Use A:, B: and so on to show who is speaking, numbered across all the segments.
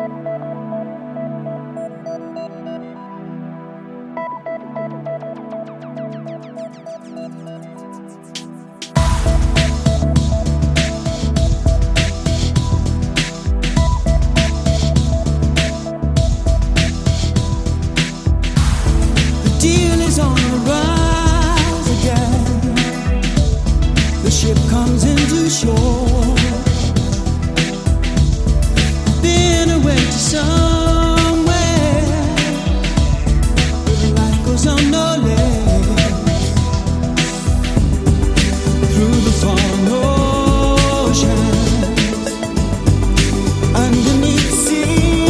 A: deal is on the rise again. The ship comes into shore. Been away to somewhere where life goes on no less. Through the foreign ocean, underneath the sea.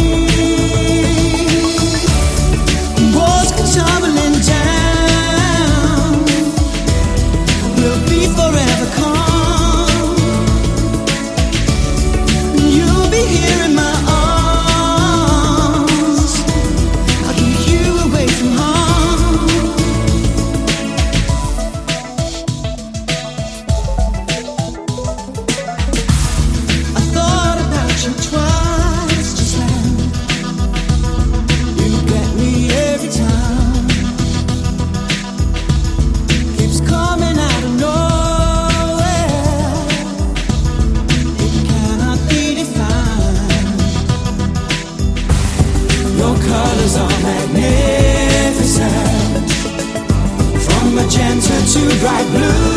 A: Colors are magnificent, from magenta to bright blue.